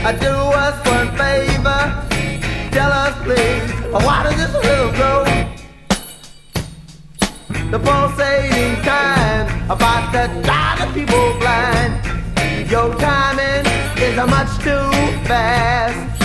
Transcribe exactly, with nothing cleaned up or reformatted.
do us one favor. Tell us please, why does this little go? The pulsating time about to drive the people blind. Your timing is much too fast.